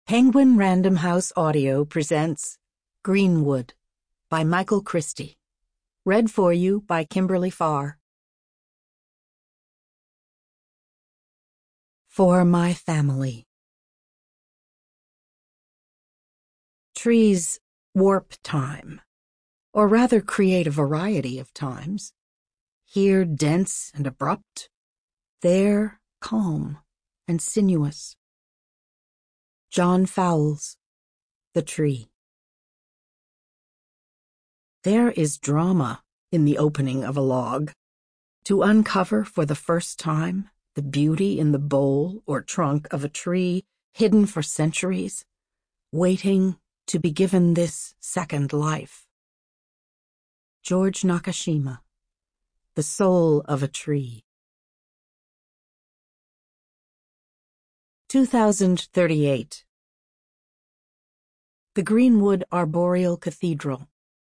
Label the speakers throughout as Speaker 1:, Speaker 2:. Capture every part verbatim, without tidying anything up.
Speaker 1: Penguin Random House Audio presents Greenwood by Michael Christie. Read for you by Kimberly Farr. For my family. Trees warp time, or rather create a variety of times. Here dense and abrupt, there calm and sinuous. John Fowles, The Tree. There is drama in the opening of a log. To uncover for the first time the beauty in the bole or trunk of a tree hidden for centuries, waiting to be given this second life. George Nakashima, The Soul of a Tree. two thousand thirty-eight. The Greenwood Arboreal Cathedral.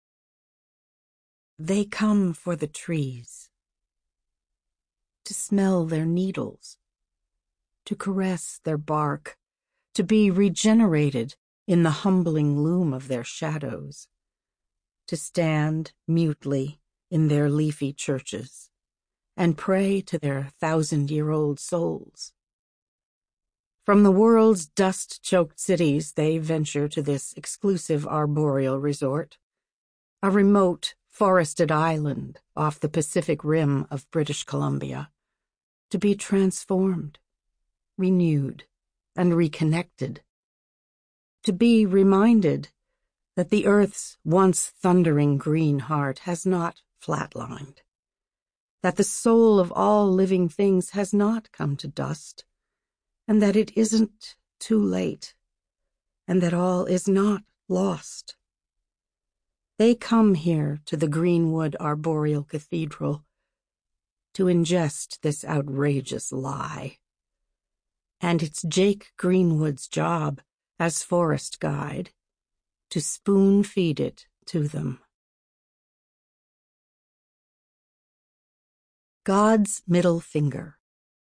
Speaker 1: They come for the trees, to smell their needles, to caress their bark, to be regenerated in the humbling loom of their shadows, to stand mutely in their leafy churches and pray to their thousand-year-old souls. From the world's dust-choked cities they venture to this exclusive arboreal resort, a remote, forested island off the Pacific rim of British Columbia, to be transformed, renewed, and reconnected, to be reminded that the Earth's once thundering green heart has not flatlined, that the soul of all living things has not come to dust, and that it isn't too late, and that all is not lost. They come here to the Greenwood Arboreal Cathedral to ingest this outrageous lie. And it's Jake Greenwood's job, as forest guide, to spoon-feed it to them. God's Middle Finger.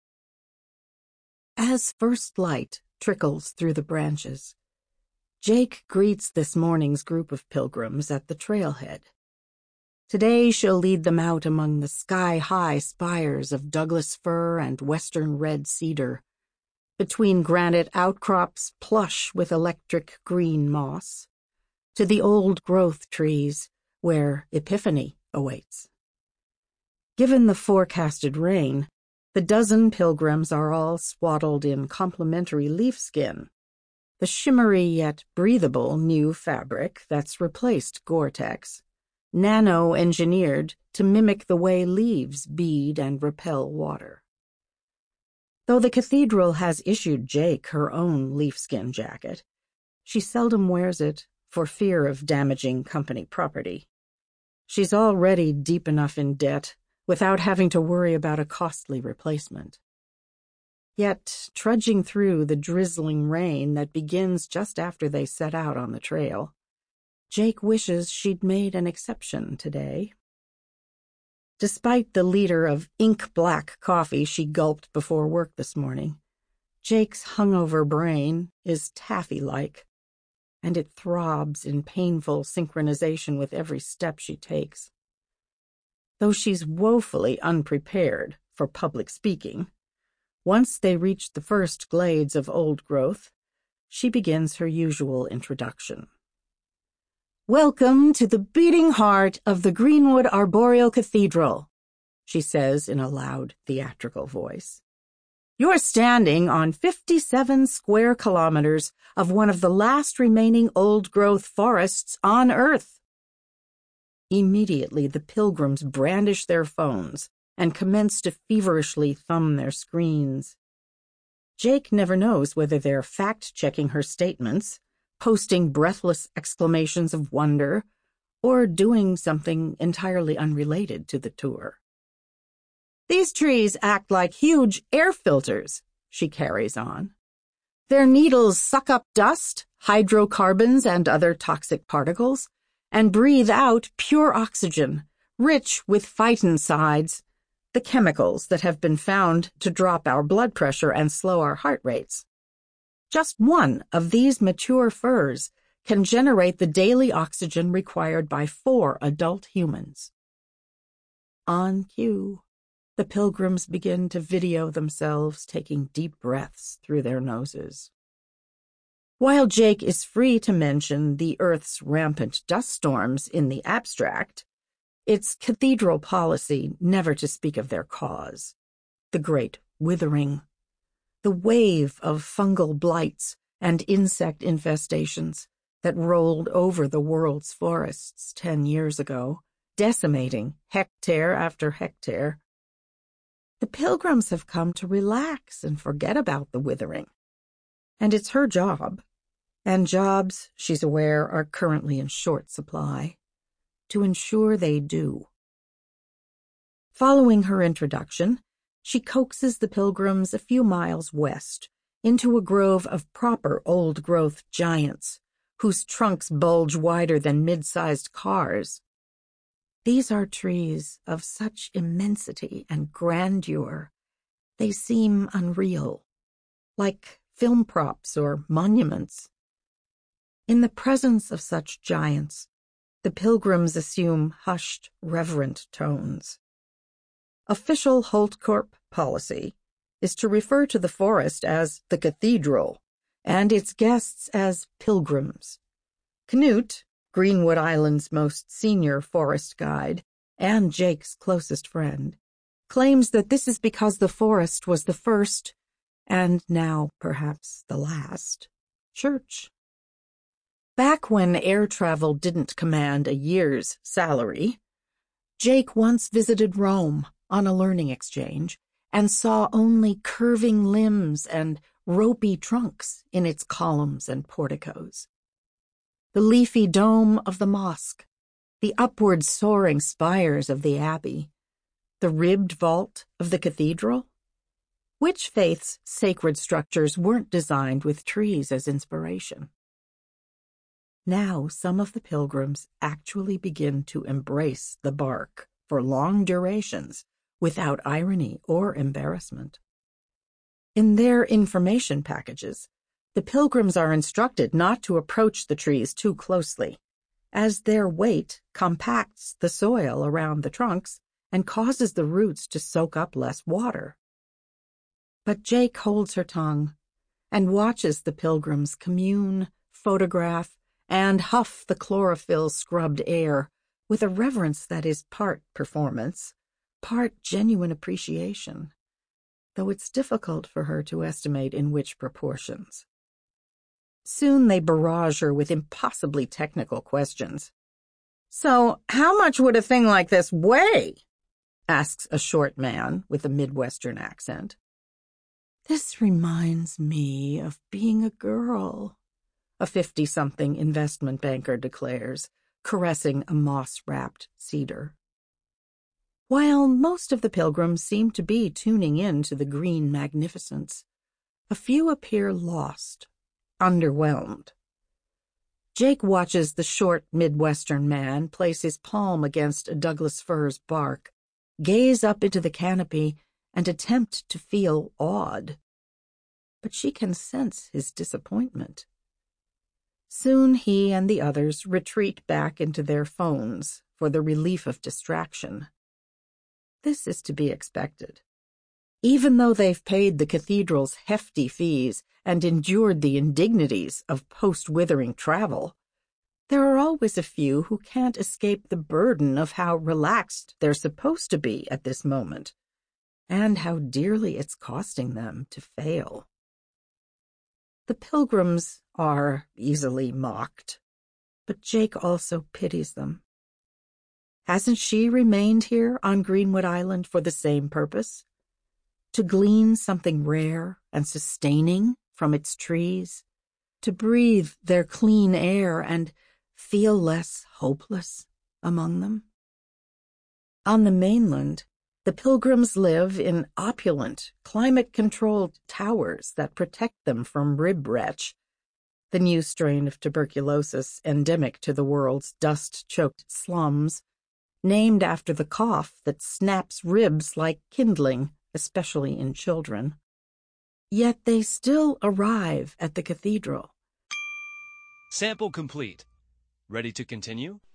Speaker 1: As first light trickles through the branches, Jake greets this morning's group of pilgrims at the trailhead. Today she'll lead them out among the sky-high spires of Douglas fir and western red cedar, between granite outcrops plush with electric green moss, to the old-growth trees where Epiphany awaits. Given the forecasted rain, the dozen pilgrims are all swaddled in complementary leafskin, the shimmery yet breathable new fabric that's replaced Gore-Tex, nano-engineered to mimic the way leaves bead and repel water. Though the cathedral has issued Jake her own leafskin jacket, she seldom wears it for fear of damaging company property. She's already deep enough in debt without having to worry about a costly replacement. Yet, trudging through the drizzling rain that begins just after they set out on the trail, Jake wishes she'd made an exception today. Despite the liter of ink-black coffee she gulped before work this morning, Jake's hungover brain is taffy-like, and it throbs in painful synchronization with every step she takes. Though she's woefully unprepared for public speaking, once they reach the first glades of old growth, she begins her usual introduction. "Welcome to the beating heart of the Greenwood Arboreal Cathedral," she says in a loud, theatrical voice. "You're standing on fifty-seven square kilometers of one of the last remaining old-growth forests on Earth." Immediately, the pilgrims brandish their phones and commence to feverishly thumb their screens. Jake never knows whether they're fact-checking her statements, posting breathless exclamations of wonder, or doing something entirely unrelated to the tour. "These trees act like huge air filters," she carries on. "Their needles suck up dust, hydrocarbons, and other toxic particles, and breathe out pure oxygen, rich with phytoncides, the chemicals that have been found to drop our blood pressure and slow our heart rates. Just one of these mature firs can generate the daily oxygen required by four adult humans. On cue, the pilgrims begin to video themselves taking deep breaths through their noses. While Jake is free to mention the Earth's rampant dust storms in the abstract, it's cathedral policy never to speak of their cause, the great withering, the wave of fungal blights and insect infestations that rolled over the world's forests ten years ago, decimating hectare after hectare. The pilgrims have come to relax and forget about the withering, and it's her job, and jobs, she's aware, are currently in short supply, to ensure they do. Following her introduction, she coaxes the pilgrims a few miles west into a grove of proper old-growth giants whose trunks bulge wider than mid-sized cars. These are trees of such immensity and grandeur, they seem unreal, like film props or monuments. In the presence of such giants, the pilgrims assume hushed, reverent tones. Official Holtcorp policy is to refer to the forest as the cathedral and its guests as pilgrims. Knut, Greenwood Island's most senior forest guide and Jake's closest friend, claims that this is because the forest was the first, and now perhaps the last, church. Back when air travel didn't command a year's salary, Jake once visited Rome on a learning exchange and saw only curving limbs and ropey trunks in its columns and porticos. The leafy dome of the mosque, the upward soaring spires of the abbey, the ribbed vault of the cathedral? Which faith's sacred structures weren't designed with trees as inspiration? Now some of the pilgrims actually begin to embrace the bark for long durations without irony or embarrassment. In their information packages, the pilgrims are instructed not to approach the trees too closely, as their weight compacts the soil around the trunks and causes the roots to soak up less water. But Jake holds her tongue and watches the pilgrims commune, photograph, and huff the chlorophyll-scrubbed air with a reverence that is part performance, part genuine appreciation, though it's difficult for her to estimate in which proportions. Soon they barrage her with impossibly technical questions. "So, how much would a thing like this weigh?" asks a short man with a Midwestern accent. "This reminds me of being a girl," a fifty-something investment banker declares, caressing a moss-wrapped cedar. While most of the pilgrims seem to be tuning in to the green magnificence, a few appear lost, underwhelmed. Jake watches the short Midwestern man place his palm against a Douglas fir's bark, gaze up into the canopy, and attempt to feel awed. But she can sense his disappointment. Soon he and the others retreat back into their phones for the relief of distraction. This is to be expected. Even though they've paid the cathedral's hefty fees and endured the indignities of post-withering travel, there are always a few who can't escape the burden of how relaxed they're supposed to be at this moment, and how dearly it's costing them to fail. The pilgrims are easily mocked, but Jake also pities them. Hasn't she remained here on Greenwood Island for the same purpose? To glean something rare and sustaining from its trees, to breathe their clean air and feel less hopeless among them? On the mainland, the pilgrims live in opulent, climate-controlled towers that protect them from rib retch, the new strain of tuberculosis endemic to the world's dust-choked slums, named after the cough that snaps ribs like kindling, especially in children. Yet they still arrive at the cathedral.
Speaker 2: Sample complete. Ready to continue?